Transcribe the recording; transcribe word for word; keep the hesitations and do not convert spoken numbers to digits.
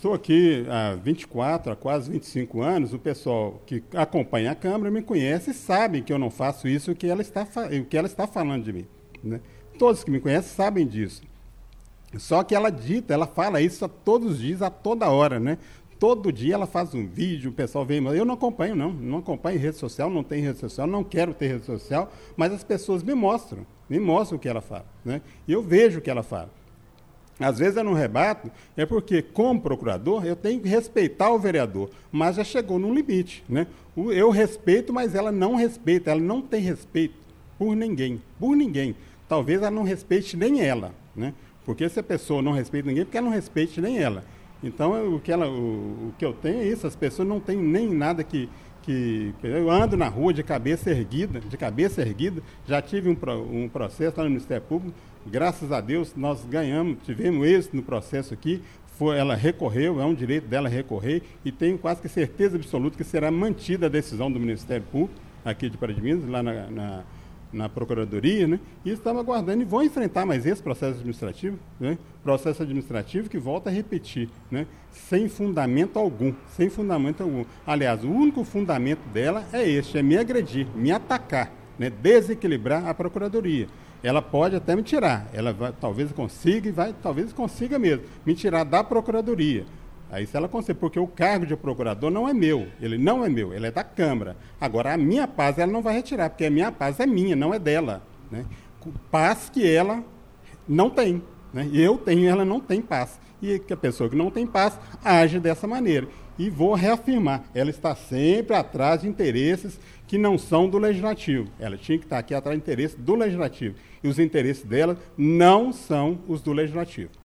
estou aqui há vinte e quatro, há quase vinte e cinco anos. O pessoal que acompanha a Câmara me conhece e sabe que eu não faço isso, o que ela está, o que ela está falando de mim, né? Todos que me conhecem sabem disso. Só que ela dita, ela fala isso a todos os dias, a toda hora, né? Todo dia ela faz um vídeo, o pessoal vem... Eu não acompanho, não. Não acompanho rede social, não tenho rede social, não quero ter rede social, mas as pessoas me mostram, me mostram o que ela fala, né? E eu vejo o que ela fala. Às vezes eu não rebato, é porque, como procurador, eu tenho que respeitar o vereador, mas já chegou num limite, né? Eu respeito, mas ela não respeita, ela não tem respeito por ninguém, por ninguém. Talvez ela não respeite nem ela, né? Porque se a pessoa não respeita ninguém, porque ela não respeite nem ela. Então, o que, ela, o, o que eu tenho é isso, as pessoas não têm nem nada que... que eu ando na rua de cabeça erguida, de cabeça erguida, já tive um, pro, um processo lá no Ministério Público, graças a Deus nós ganhamos, tivemos êxito no processo aqui, foi, ela recorreu, é um direito dela recorrer, e tenho quase que certeza absoluta que será mantida a decisão do Ministério Público, aqui de Pará de Minas, lá na, na, na Procuradoria, né? E estamos aguardando e vão enfrentar mais esse processo administrativo, né? Processo administrativo que volta a repetir, né? Sem fundamento algum, sem fundamento algum. Aliás, o único fundamento dela é este, é me agredir, me atacar, né? Desequilibrar a Procuradoria. Ela pode até me tirar, ela vai, talvez consiga e vai, talvez consiga mesmo, me tirar da Procuradoria. Aí se ela conseguir, porque o cargo de procurador não é meu, ele não é meu, ele é da Câmara. Agora, a minha paz ela não vai retirar, porque a minha paz é minha, não é dela, né? Paz que ela não tem, né? E eu tenho, ela não tem paz. E que a pessoa que não tem paz age dessa maneira. E vou reafirmar, ela está sempre atrás de interesses que não são do Legislativo. Ela tinha que estar aqui atrás de interesses do Legislativo. E os interesses dela não são os do Legislativo.